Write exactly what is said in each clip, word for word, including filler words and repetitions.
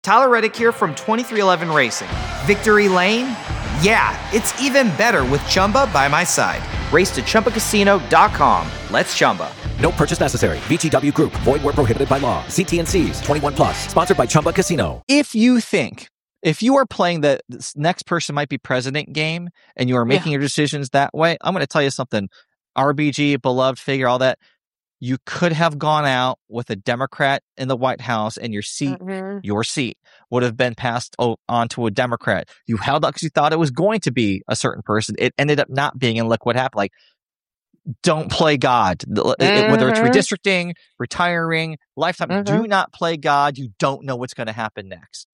Tyler Reddick here from twenty-three eleven Racing. Victory Lane? Yeah, it's even better with Chumba by my side. Race to Chumba Casino dot com. Let's Chumba. No purchase necessary. V G W Group. Void where prohibited by law. See T and C's. twenty-one plus. Sponsored by Chumba Casino. If you think, if you are playing the this next person might be president game and you are making yeah. your decisions that way, I'm going to tell you something. R B G, beloved figure, all that. You could have gone out with a Democrat in the White House and your seat, mm-hmm. your seat would have been passed on to a Democrat. You held up because you thought it was going to be a certain person. It ended up not being, and look what happened. Like, don't play God. Mm-hmm. Whether it's redistricting, retiring, lifetime, mm-hmm. do not play God. You don't know what's going to happen next.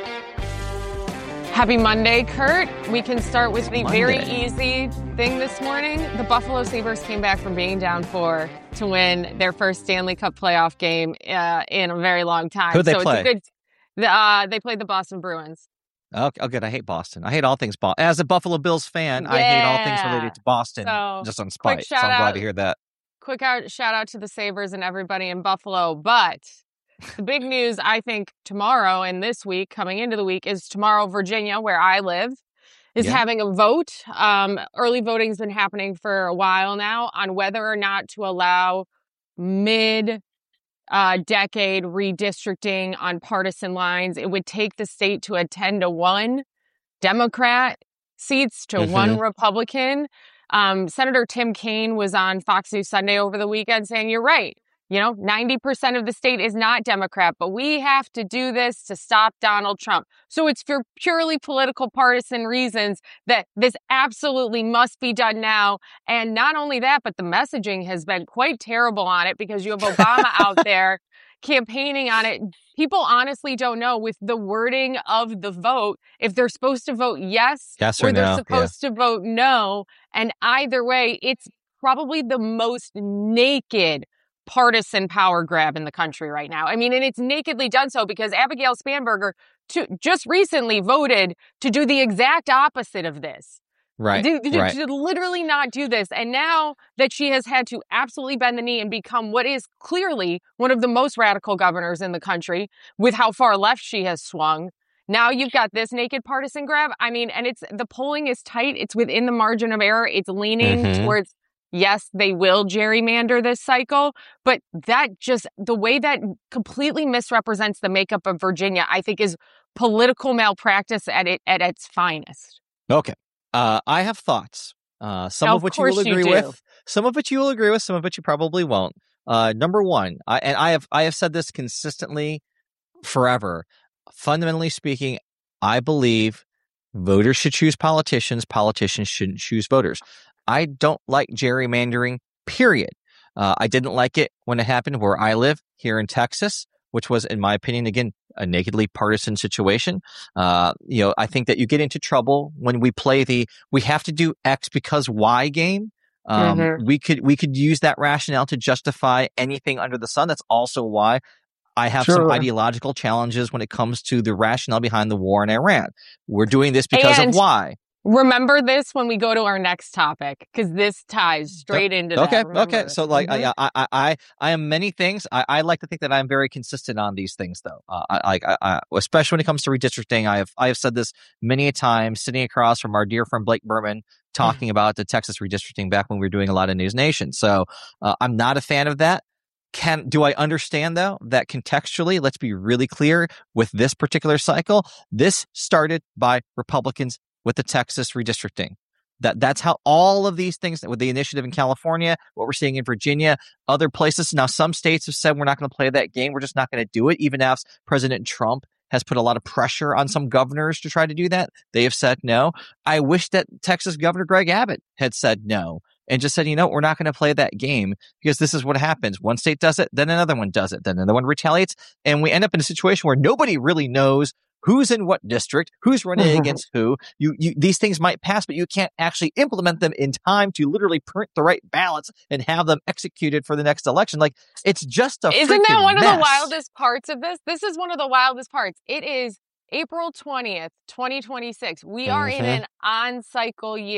Happy Monday, Kurt. We can start with the Monday. very easy thing this morning. The Buffalo Sabres came back from being down four to win their first Stanley Cup playoff game uh, in a very long time. Who'd they so play? It's a good, uh, they played the Boston Bruins. Oh, oh, good. I hate Boston. I hate all things Boston. As a Buffalo Bills fan, Yeah. I hate all things related to Boston, so, just on spite. So shout I'm glad out, to hear that. Quick out, shout out to the Sabres and everybody in Buffalo. But the big news, I think, tomorrow and this week, coming into the week, is tomorrow, Virginia, where I live, is yeah. having a vote. Um, early voting's been happening for a while now on whether or not to allow mid uh, decade redistricting on partisan lines. It would take the state to a ten to one Democrat seats to mm-hmm. one Republican. Um, Senator Tim Kaine was on Fox News Sunday over the weekend saying, you're right. You know, ninety percent of the state is not Democrat, but we have to do this to stop Donald Trump. So it's for purely political partisan reasons that this absolutely must be done now. And not only that, but the messaging has been quite terrible on it because you have Obama out there campaigning on it. People honestly don't know with the wording of the vote if they're supposed to vote yes, yes or, or they're no. supposed yeah. to vote no. And either way, it's probably the most naked partisan power grab in the country right now. I mean, and it's nakedly done so because Abigail Spanberger to, just recently voted to do the exact opposite of this. Right, to, to, right. to literally not do this. And now that she has had to absolutely bend the knee and become what is clearly one of the most radical governors in the country with how far left she has swung, now you've got this naked partisan grab. I mean, and it's the polling is tight. It's within the margin of error. It's leaning mm-hmm. towards yes, they will gerrymander this cycle, but that just, the way that completely misrepresents the makeup of Virginia, I think is political malpractice at it at its finest. Okay. Uh, I have thoughts. Uh, some now, of which of you will agree you with. Some of which you will agree with, some of which you probably won't. Uh, number one, I, and I have I have said this consistently forever. Fundamentally speaking, I believe voters should choose politicians. Politicians shouldn't choose voters. I don't like gerrymandering, period. Uh, I didn't like it when it happened where I live here in Texas, which was, in my opinion, again, a nakedly partisan situation. Uh, you know, I think that you get into trouble when we play the we have to do X because Y game. Um, mm-hmm. We could we could use that rationale to justify anything under the sun. That's also why I have sure. some ideological challenges when it comes to the rationale behind the war in Iran. We're doing this because and- of Y. Remember this when we go to our next topic, because this ties straight into okay, that. Okay, okay. So, like, mm-hmm. I, I, I, I am many things. I, I like to think that I'm very consistent on these things, though. Uh, I, like, I, I, especially when it comes to redistricting, I have, I have said this many a time, sitting across from our dear friend Blake Berman, talking about the Texas redistricting back when we were doing a lot of News Nation. So, uh, I'm not a fan of that. Can do I understand though that contextually? Let's be really clear with this particular cycle. This started by Republicans with the Texas redistricting. That that's how all of these things, with the initiative in California, what we're seeing in Virginia, other places. Now, some states have said we're not going to play that game. We're just not going to do it. Even as President Trump has put a lot of pressure on some governors to try to do that, they have said no. I wish that Texas Governor Greg Abbott had said no and just said, you know, we're not going to play that game because this is what happens. One state does it, then another one does it, then another one retaliates, and we end up in a situation where nobody really knows who's in what district, who's running against who. You, you, these things might pass, but you can't actually implement them in time to literally print the right ballots and have them executed for the next election. Like, it's just a Isn't that one mess. of the wildest parts of this? This is one of the wildest parts. It is April twentieth, twenty twenty-six. We are mm-hmm. in an on-cycle year.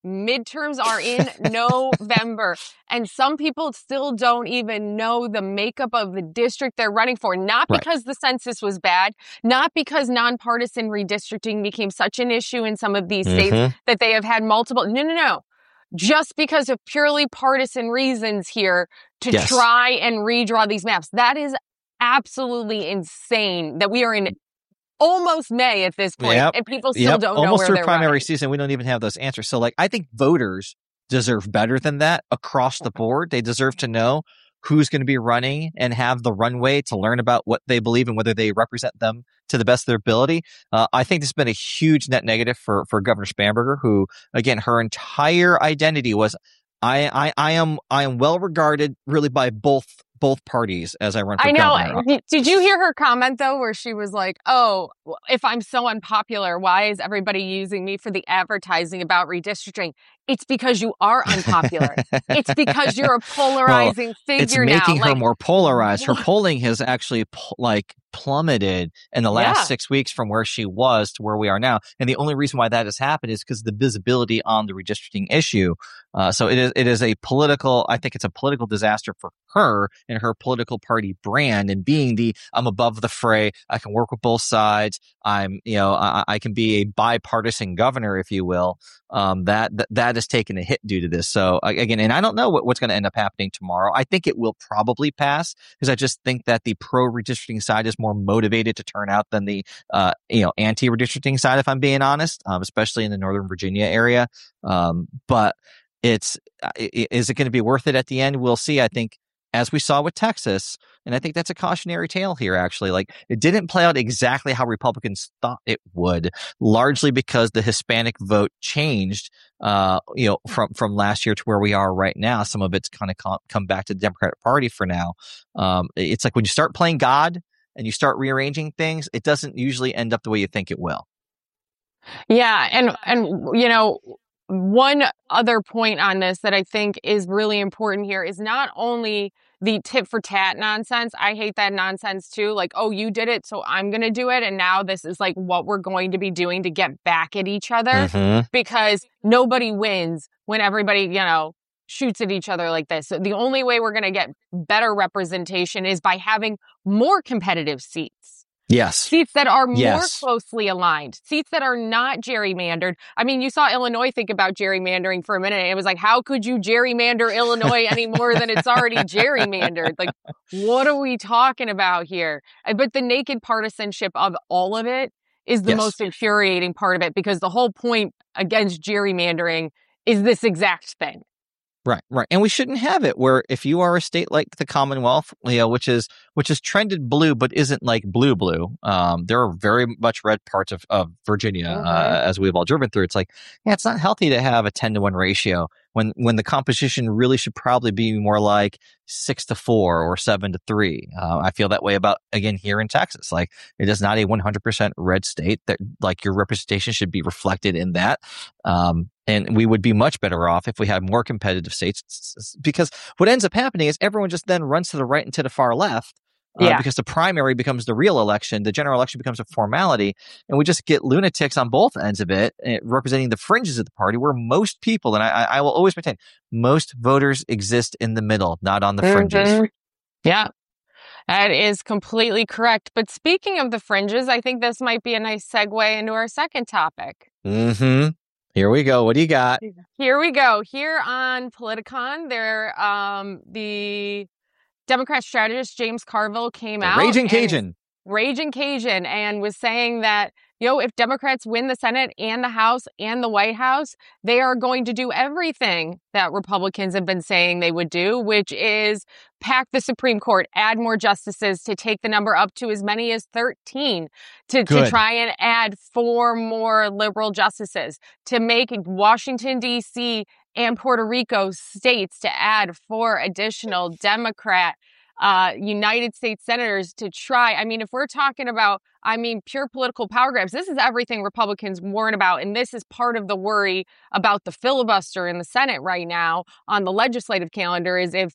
Midterms are in November, and some people still don't even know the makeup of the district they're running for. Not Right. because the census was bad, not because nonpartisan redistricting became such an issue in some of these states Mhm. that they have had multiple. No, no, no. Just because of purely partisan reasons here to Yes. try and redraw these maps. That is absolutely insane that we are in almost May at this point, Yep. and people still Yep. don't know Almost where through they're primary running. season, we don't even have those answers. So, like, I think voters deserve better than that across the board. They deserve to know who's going to be running and have the runway to learn about what they believe and whether they represent them to the best of their ability. Uh, I think this has been a huge net negative for, for Governor Spanberger, who, again, her entire identity was, I, I, I am, I am well regarded really by both, both parties as I run for I know. governor. Did- Did you hear her comment, though, where she was like, oh, well, if I'm so unpopular, why is everybody using me for the advertising about redistricting? It's because you are unpopular. It's because you're a polarizing It's figure now. making her Like, more polarized. Her what? polling has actually pl- like plummeted in the last Yeah. six weeks from where she was to where we are now. And the only reason why that has happened is because of the visibility on the redistricting issue. Uh, so it is, it is a political, I think it's a political disaster for her and her political party brand, and being the, I'm above the fray. I can work with both sides. I'm, you know, I, I can be a bipartisan governor, if you will. Um, that, that, that has taken a hit due to this. So I- again, and I don't know what, what's going to end up happening tomorrow. I think it will probably pass because I just think that the pro redistricting side is more motivated to turn out than the, uh, you know, anti redistricting side, if I'm being honest, um, especially in the Northern Virginia area. Um, but it's, is it going to be worth it at the end? We'll see. I think, as we saw with Texas, and I think that's a cautionary tale here, actually. Like, it didn't play out exactly how Republicans thought it would, largely because the Hispanic vote changed, uh, you know, from, from last year to where we are right now. Some of it's kind of come, come back to the Democratic Party for now. Um, it's like when you start playing God and you start rearranging things, it doesn't usually end up the way you think it will. Yeah, and and you know, one other point on this that I think is really important here is not only the tit for tat nonsense. I hate that nonsense too. Like, oh, you did it, so I'm going to do it. And now this is like what we're going to be doing to get back at each other, Mm-hmm. because nobody wins when everybody, you know, shoots at each other like this. So the only way we're going to get better representation is by having more competitive seats. Yes. Seats that are more Yes. closely aligned, seats that are not gerrymandered. I mean, you saw Illinois think about gerrymandering for a minute. And it was like, how could you gerrymander Illinois any more than it's already gerrymandered? Like, what are we talking about here? Uh, But the naked partisanship of all of it is the Yes. most infuriating part of it, because the whole point against gerrymandering is this exact thing. Right, right. And we shouldn't have it where if you are a state like the Commonwealth, you know, which is which is trended blue but isn't like blue blue. Um, there are very much red parts of, of Virginia, Mhm. uh, as we've all driven through. It's like, yeah, it's not healthy to have a ten to one ratio when when the composition really should probably be more like six to four or seven to three. Uh, I feel that way about, again, here in Texas. Like, it is not a one hundred percent red state that, like, your representation should be reflected in that. Um, and we would be much better off if we had more competitive states, because what ends up happening is everyone just then runs to the right and to the far left. Uh, Yeah. Because the primary becomes the real election, the general election becomes a formality, and we just get lunatics on both ends of it, eh, representing the fringes of the party, where most people, and I, I I will always maintain, most voters exist in the middle, not on the fringes. Mhm. Yeah, that is completely correct. But speaking of the fringes, I think this might be a nice segue into our second topic. Mm-hmm. Here we go. What do you got? Here we go. Here on Politicon, there, um, the Democrat strategist James Carville came The out. Raging and- Cajun. Raging Cajun, and was saying that, you know, if Democrats win the Senate and the House and the White House, they are going to do everything that Republicans have been saying they would do, which is pack the Supreme Court, add more justices to take the number up to as many as thirteen, to, to Good. try and add four more liberal justices, to make Washington, D C and Puerto Rico states to add four additional Democrat uh, United States senators to try. I mean, if we're talking about, I mean, pure political power grabs, this is everything Republicans warn about. And this is part of the worry about the filibuster in the Senate right now on the legislative calendar, is if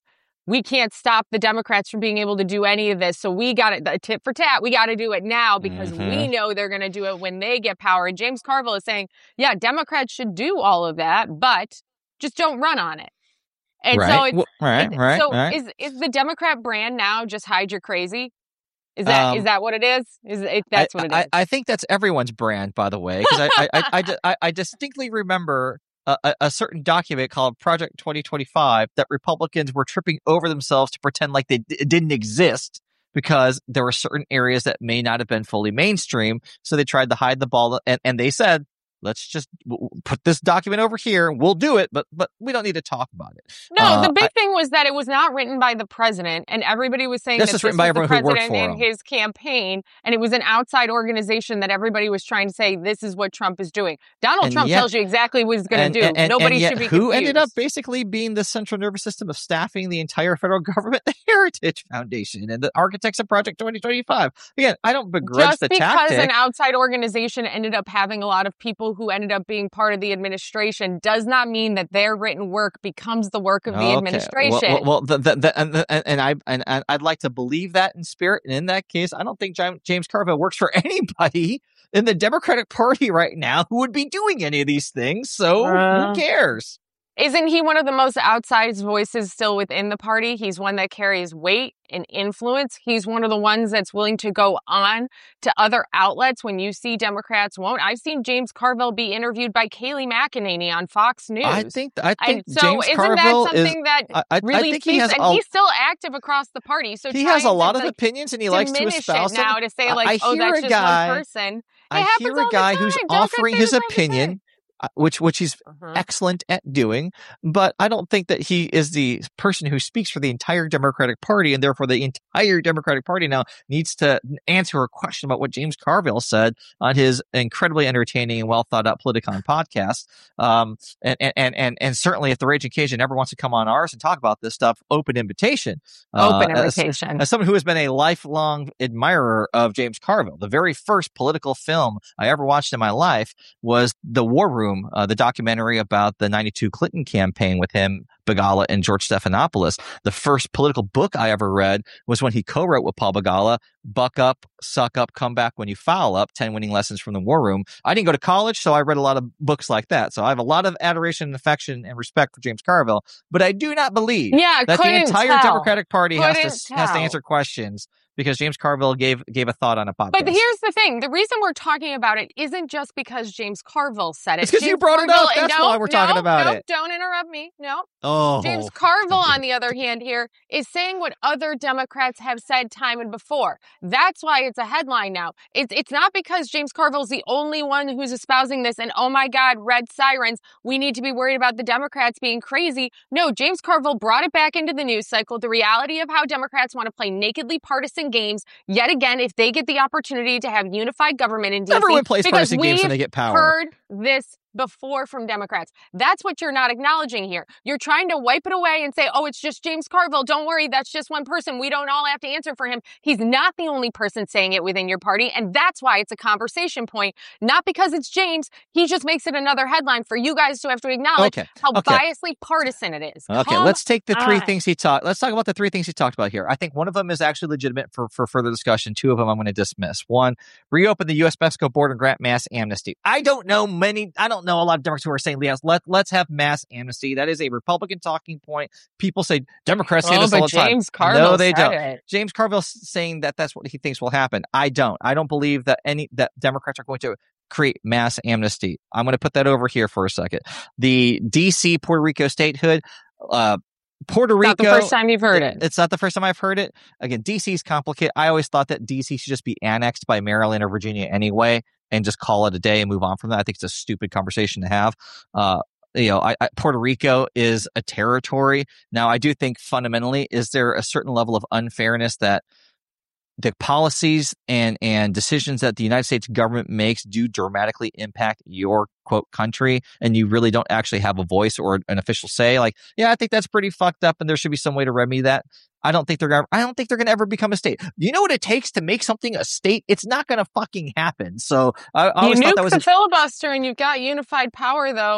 we can't stop the Democrats from being able to do any of this. So we got it, the tit for tat. We got to do it now because Mhm. we know they're going to do it when they get power. And James Carville is saying, yeah, Democrats should do all of that, but just don't run on it. And right. so it's, Well, right, it's right, so right. is is the Democrat brand now just hide your crazy? Is that Um, is that what it is? Is it, that's I, what it I, is? I think that's everyone's brand, by the way, because I, I, I, I, di- I, I distinctly remember a, a, a certain document called Project twenty twenty-five that Republicans were tripping over themselves to pretend like they d- didn't exist because there were certain areas that may not have been fully mainstream. So they tried to hide the ball, and, and they said, let's just w- put this document over here. We'll do it, but but we don't need to talk about it. No, Uh, the big I- thing was that it was not written by the president, and everybody was saying This that is written this by was the everyone who worked president for and him. his campaign, and it was an outside organization that everybody was trying to say this is what Trump is doing. Donald And Trump yet- tells you exactly what he's going and, to do. and- and- Nobody and yet should be who confused. ended up basically being the central nervous system of staffing the entire federal government? The Heritage Foundation and the architects of Project twenty twenty-five. Again, I don't begrudge Just the because tactic. an outside organization ended up having a lot of people who ended up being part of the administration does not mean that their written work becomes the work of the Okay. administration. Well, well, well the, the, the, and, and, and I and, and I'd like to believe that in spirit. And in that case, I don't think Jam- James Carville works for anybody in the Democratic Party right now who would be doing any of these things. So Uh, who cares? Isn't he one of the most outsized voices still within the party? He's one that carries weight and influence. He's one of the ones that's willing to go on to other outlets when you see Democrats won't. I've seen James Carville be interviewed by Kayleigh McEnany on Fox News. I think I think and so James isn't Carville that is. something that I, I, really I think speaks? he has And a, he's still active across the party. So he has a trying lot to, of like, opinions, and he likes to diminish espouse it them. now to say I- like, I oh, hear that's a just guy- one person. It I happens hear all a the guy time. who's Democrats offering say his the same thing. opinion, uh, which which he's Uh-huh. excellent at doing, but I don't think that he is the person who speaks for the entire Democratic Party, and therefore the entire Democratic Party now needs to answer a question about what James Carville said on his incredibly entertaining and well thought out Politicon podcast. Um, and, and and and certainly, if the Raging Cajun ever wants to come on ours and talk about this stuff, open invitation. Open Uh, as- invitation. As someone who has been a lifelong admirer of James Carville, the very first political film I ever watched in my life was The War Room, uh, the documentary about the ninety-two Clinton campaign with him, Begala, and George Stephanopoulos. The first political book I ever read was when he co-wrote with Paul Begala, Buck Up, Suck Up, Come Back When You Foul Up, ten Winning Lessons from the War Room. I didn't go to college, so I read a lot of books like that. So I have a lot of adoration and affection and respect for James Carville, but I do not believe Yeah, that the couldn't entire tell. Democratic Party has Couldn't to has to tell. answer questions because James Carville gave gave a thought on a podcast. But here's the thing. The reason we're talking about it isn't just because James Carville said it. It's 'cause you James brought it up. Carville- That's no, why we're talking no, about no, it. Don't interrupt me. No. oh, James Carville, don't do on the other hand, here is saying what other Democrats have said time and before. That's why it's a headline now. It's it's not because James Carville's the only one who's espousing this and, oh my God, red sirens, we need to be worried about the Democrats being crazy. No, James Carville brought it back into the news cycle, the reality of how Democrats want to play nakedly partisan games yet again if they get the opportunity to have unified government in D C. Everyone plays because partisan games when we've they get power. heard this before from Democrats. That's what you're not acknowledging here. You're trying to wipe it away and say, oh, it's just James Carville. Don't worry, that's just one person. We don't all have to answer for him. He's not the only person saying it within your party, and that's why it's a conversation point, not because it's James. He just makes it another headline for you guys to have to acknowledge Okay, how okay. biasly partisan it is. Okay, Come let's take the three on. things he talked. Let's talk about the three things he talked about here. I think one of them is actually legitimate for, for further discussion. Two of them I'm going to dismiss. One, reopen the U S Mexico border and grant mass amnesty. I don't know many, I don't know a lot of Democrats who are saying, yes, let, let's have mass amnesty. That is a Republican talking point. People say Democrats say Oh, this all but the time. James Carville No, they said don't. it. James Carville's saying that that's what he thinks will happen. I don't. I don't believe that any that Democrats are going to create mass amnesty. I'm going to put that over here for a second. The D C Puerto Rico statehood, uh, Puerto Rico. Not the first time you've heard it. It's not the first time I've heard it. Again, D C is complicated. I always thought that D C should just be annexed by Maryland or Virginia anyway, and just call it a day and move on from that. I think it's a stupid conversation to have. Uh, you know, I, I, Puerto Rico is a territory. Now, I do think fundamentally, is there a certain level of unfairness that the policies and, and decisions that the United States government makes do dramatically impact your quote country, and you really don't actually have a voice or an official say? Like, yeah, I think that's pretty fucked up, and there should be some way to remedy that. I don't think they're gonna, I don't think they're going to ever become a state. You know what it takes to make something a state? It's not going to fucking happen. So I, I You always thought nuke that was the a, filibuster and you've got unified power, though.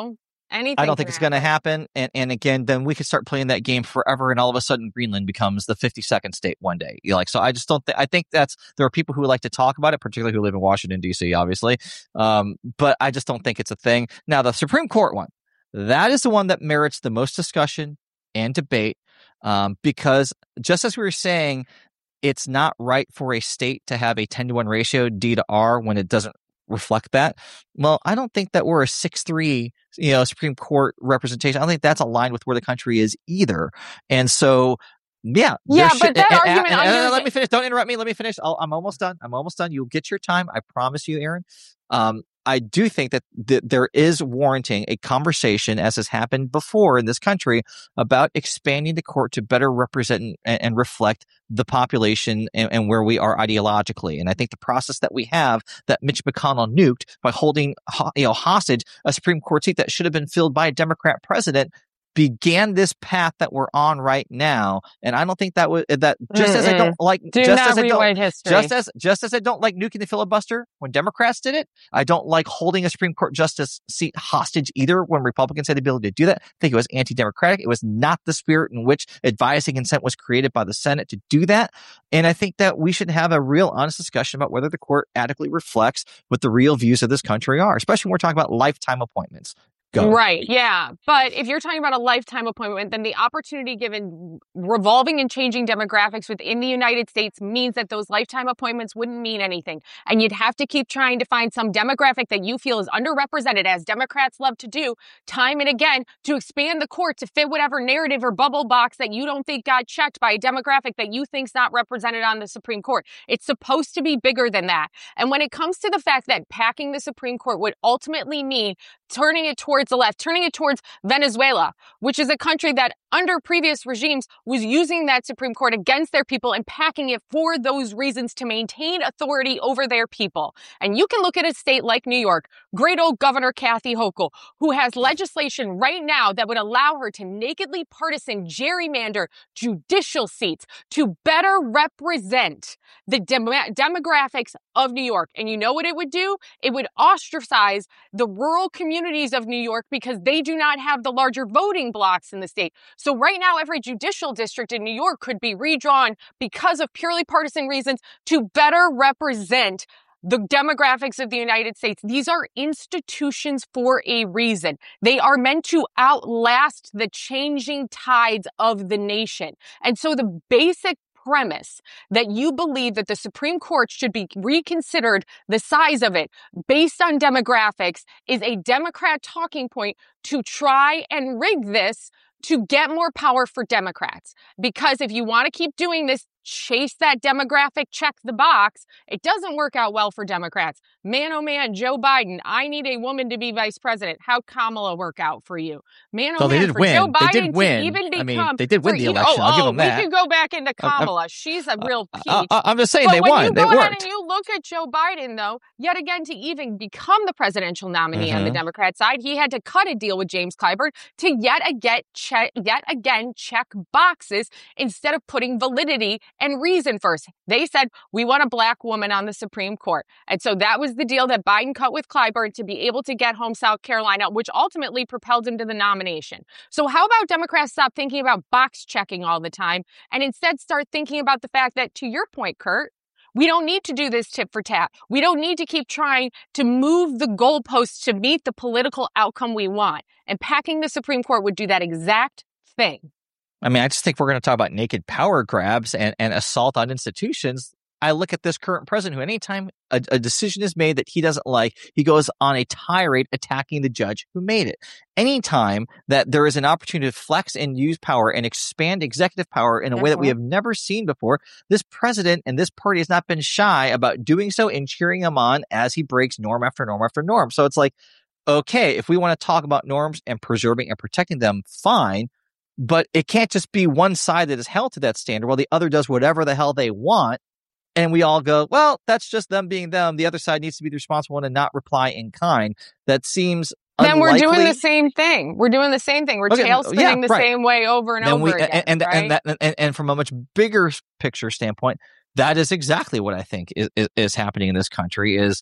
Anything I don't think can it's going to happen. happen. And and again, then we could start playing that game forever, and all of a sudden, Greenland becomes the fifty-second state one day. You know, like, so I just don't think. I think that's there are people who like to talk about it, particularly who live in Washington D C, obviously. Um, but I just don't think it's a thing. Now, the Supreme Court one, that is the one that merits the most discussion and debate, um, because just as we were saying, it's not right for a state to have a ten to one ratio D to R when it doesn't reflect that. Well, I don't think that we're a six three, you know, Supreme Court representation. I don't think that's aligned with where the country is either. And so, yeah. Yeah, should, but that and, argument... and, and, under- let me finish. Don't interrupt me. Let me finish. I'll, I'm almost done. I'm almost done. You'll get your time. I promise you, Aaron. Um, I do think that th- there is warranting a conversation, as has happened before in this country, about expanding the court to better represent and, and reflect the population and, and where we are ideologically. And I think the process that we have, that Mitch McConnell nuked by holding ho- you know, hostage a Supreme Court seat that should have been filled by a Democrat president, began this path that we're on right now. And I don't think that was that just Mm-mm. as I don't like Do just not as I rewrite don't, history. just as just as I don't like nuking the filibuster when Democrats did it, I don't like holding a Supreme Court justice seat hostage either when Republicans had the ability to do that. I think it was anti-democratic. It was not the spirit in which advising consent was created by the Senate to do that. And I think that we should have a real honest discussion about whether the court adequately reflects what the real views of this country are, especially when we're talking about lifetime appointments. Go. Right. Yeah. But if you're talking about a lifetime appointment, then the opportunity given revolving and changing demographics within the United States means that those lifetime appointments wouldn't mean anything. And you'd have to keep trying to find some demographic that you feel is underrepresented, as Democrats love to do time and again, to expand the court to fit whatever narrative or bubble box that you don't think got checked by a demographic that you think's not represented on the Supreme Court. It's supposed to be bigger than that. And when it comes to the fact that packing the Supreme Court would ultimately mean turning it towards the left, turning it towards Venezuela, which is a country that under previous regimes was using that Supreme Court against their people and packing it for those reasons to maintain authority over their people. And you can look at a state like New York, great old Governor Kathy Hochul, who has legislation right now that would allow her to nakedly partisan gerrymander judicial seats to better represent the dem- demographics of New York. And you know what it would do? It would ostracize the rural communities of New York because they do not have the larger voting blocks in the state. So right now, every judicial district in New York could be redrawn because of purely partisan reasons to better represent the demographics of the United States. These are institutions for a reason. They are meant to outlast the changing tides of the nation. And so the basic premise that you believe that the Supreme Court should be reconsidered, the size of it, based on demographics, is a Democrat talking point to try and rig this to get more power for Democrats. Because if you want to keep doing this, chase that demographic, check the box, it doesn't work out well for Democrats. Man, oh man, Joe Biden, I need a woman to be vice president. How'd Kamala work out for you? Man, oh so man, they did for win. Joe Biden they did win. to even become... I mean, they did win the even, election. oh, I'll give oh, them that. We could go back into Kamala. Uh, She's a real peach. Uh, uh, I'm just saying but they when won. You they go worked. ahead and you look at Joe Biden, though, yet again, to even become the presidential nominee mm-hmm. on the Democrat side, he had to cut a deal with James Clyburn to yet again, check, yet again check boxes instead of putting validity and reason first. They said, we want a black woman on the Supreme Court. And so that was the deal that Biden cut with Clyburn to be able to get home South Carolina, which ultimately propelled him to the nomination. So how about Democrats stop thinking about box checking all the time and instead start thinking about the fact that, to your point, Kurt, we don't need to do this tit for tat. We don't need to keep trying to move the goalposts to meet the political outcome we want. And packing the Supreme Court would do that exact thing. I mean, I just think we're going to talk about naked power grabs and, and assault on institutions. I look at this current president who anytime a, a decision is made that he doesn't like, he goes on a tirade attacking the judge who made it. Anytime that there is an opportunity to flex and use power and expand executive power in a way that we have never seen before, this president and this party has not been shy about doing so and cheering him on as he breaks norm after norm after norm. So it's like, okay, if we want to talk about norms and preserving and protecting them, fine. But it can't just be one side that is held to that standard while the other does whatever the hell they want. And we all go, well, that's just them being them. The other side needs to be the responsible one and not reply in kind. That seems Then unlikely. We're doing the same thing. We're doing the same thing. We're okay, tail spinning yeah, the right. same way over and then over we, again. And, and, right? and, that, and, and from a much bigger picture standpoint, that is exactly what I think is, is, is happening in this country is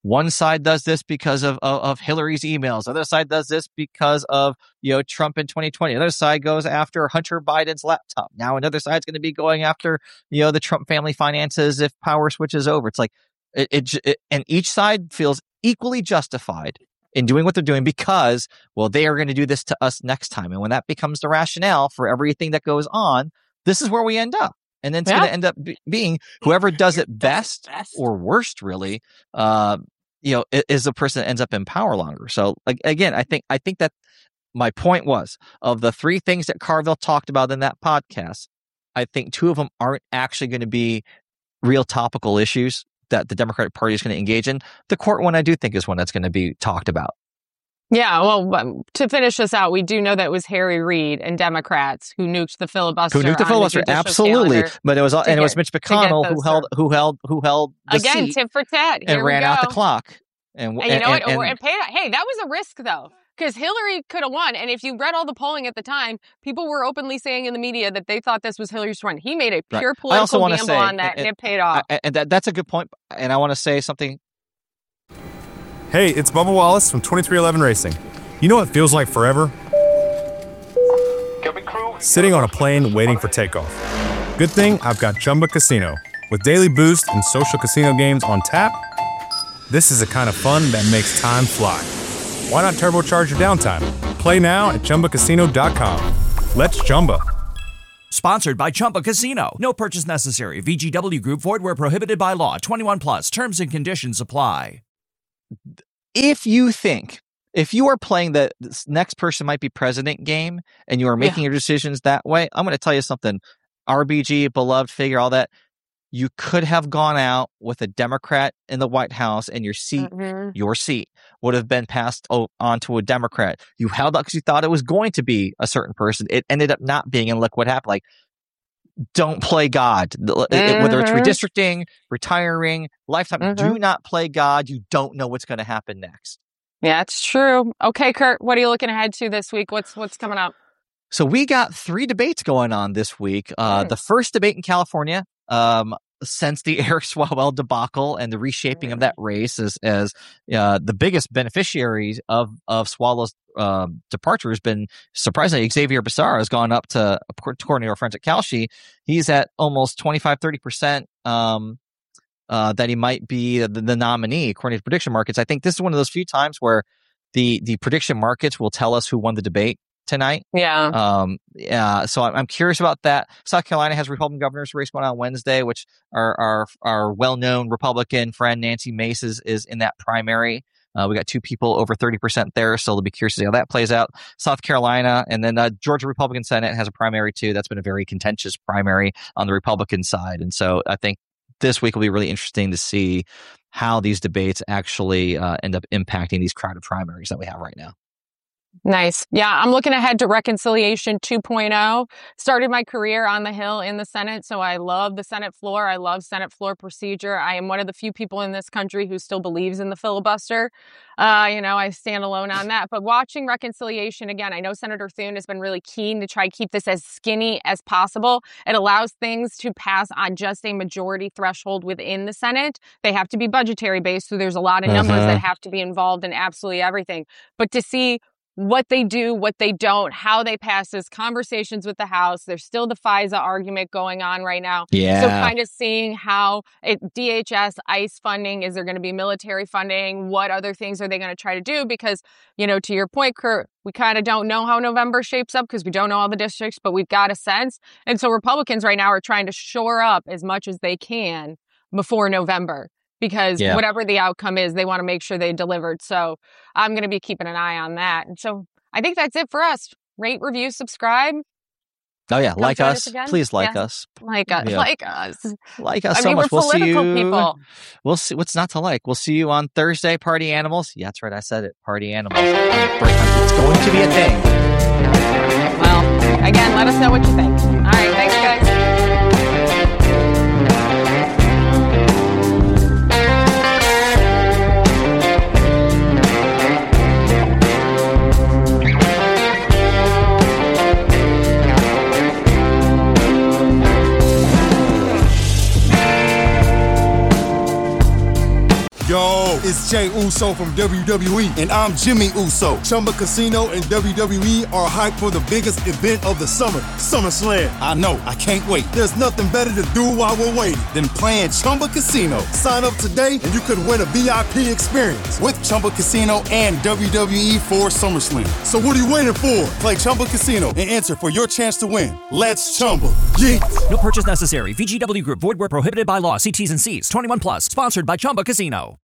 one side does this because of, of, of Hillary's emails. The other side does this because of, you know, Trump in twenty twenty. The other side goes after Hunter Biden's laptop. Now another side's going to be going after, you know, the Trump family finances if power switches over. It's like, it, it, it and each side feels equally justified in doing what they're doing because, well, they are going to do this to us next time. And when that becomes the rationale for everything that goes on, this is where we end up. And then it's yeah. going to end up be- being whoever does it best or worst, really, uh, you know, is the person that ends up in power longer. So like, again, I think, I think that my point was of the three things that Carville talked about in that podcast, I think two of them aren't actually going to be real topical issues that the Democratic Party is going to engage in. The court one, I do think, is one that's going to be talked about. Yeah, well, to finish this out, we do know that it was Harry Reid and Democrats who nuked the filibuster. Who nuked the filibuster? The Absolutely, but it was and it was Mitch McConnell who held who held who held the again seat tit for tat and ran out the clock. And, and you know and, what? And, and, and, hey, that was a risk though, because Hillary could have won. And if you read all the polling at the time, people were openly saying in the media that they thought this was Hillary's run. He made a pure right. political gamble say, on that, and, and it paid off. I, and that, that's a good point. And I want to say something. Hey, it's Bubba Wallace from twenty-three eleven Racing. You know what feels like forever? Sitting on a plane waiting for takeoff. Good thing I've got Chumba Casino. With daily boost and social casino games on tap, this is the kind of fun that makes time fly. Why not turbocharge your downtime? Play now at Chumba Casino dot com. Let's Chumba. Sponsored by Chumba Casino. No purchase necessary. V G W Group. Void where prohibited by law. twenty-one plus. Terms and conditions apply. If you think, if you are playing the this next person might be president game and you are making yeah. your decisions that way, I'm going to tell you something. R B G, beloved figure, all that. You could have gone out with a Democrat in the White House and your seat, mm-hmm. your seat would have been passed o- on to a Democrat. You held up because you thought it was going to be a certain person. It ended up not being, and look what happened. Like, don't play God. Mm-hmm. Whether it's redistricting, retiring, lifetime, mm-hmm. do not play God. You don't know what's going to happen next. Yeah, it's true. Okay, Kurt, what are you looking ahead to this week? What's what's coming up? So we got three debates going on this week. Uh, mm. The first debate in California, um, since the Eric Swalwell debacle and the reshaping mm. of that race as, as uh, the biggest beneficiaries of, of Swallow's uh, departure has been, surprisingly, Xavier Becerra has gone up to, according to our friends at Kalshi, he's at almost twenty-five, thirty percent um, uh, that he might be the, the nominee, according to prediction markets. I think this is one of those few times where the, the prediction markets will tell us who won the debate tonight. Yeah. Um, yeah. So I'm, I'm curious about that. South Carolina has Republican governor's race going on Wednesday, which our, our, our well-known Republican friend Nancy Mace is, is in that primary. Uh, we got two people over thirty percent there. So they'll be curious to see how that plays out. South Carolina and then uh, Georgia Republican Senate has a primary too. That's been a very contentious primary on the Republican side. And so I think this week will be really interesting to see how these debates actually uh, end up impacting these crowded primaries that we have right now. Nice. Yeah, I'm looking ahead to Reconciliation two point oh. Started my career on the Hill in the Senate, so I love the Senate floor. I love Senate floor procedure. I am one of the few people in this country who still believes in the filibuster. Uh, you know, I stand alone on that. But watching Reconciliation, again, I know Senator Thune has been really keen to try to keep this as skinny as possible. It allows things to pass on just a majority threshold within the Senate. They have to be budgetary based, so there's a lot of numbers uh-huh. that have to be involved in absolutely everything. But to see what they do, what they don't, how they pass this, conversations with the House. There's still the FISA argument going on right now. Yeah. So kind of seeing how it, D H S, ICE funding, is there going to be military funding? What other things are they going to try to do? Because, you know, to your point, Kurt, we kind of don't know how November shapes up because we don't know all the districts, but we've got a sense. And so Republicans right now are trying to shore up as much as they can before November. Because yeah. whatever the outcome is, they want to make sure they delivered. So I'm going to be keeping an eye on that. And so I think that's it for us. Rate, review, subscribe. Oh, yeah. Come like us. us Please like yeah. us. Like us. Yeah. Like us. Like us I so mean, much. We're we'll see you. People. We'll see. What's not to like? We'll see you on Thursday. Party Animals. Yeah, that's right. I said it. Party Animals. It's going to be a thing. Well, again, let us know what you think. All right. Thanks, guys. Yo, it's Jay Uso from W W E, and I'm Jimmy Uso. Chumba Casino and W W E are hyped for the biggest event of the summer, SummerSlam. I know, I can't wait. There's nothing better to do while we're waiting than playing Chumba Casino. Sign up today and you could win a V I P experience with Chumba Casino and W W E for SummerSlam. So what are you waiting for? Play Chumba Casino and enter for your chance to win. Let's Chumba. Yeah. No purchase necessary. V G W Group. Void where prohibited by law. See T's and C's. twenty-one plus. Sponsored by Chumba Casino.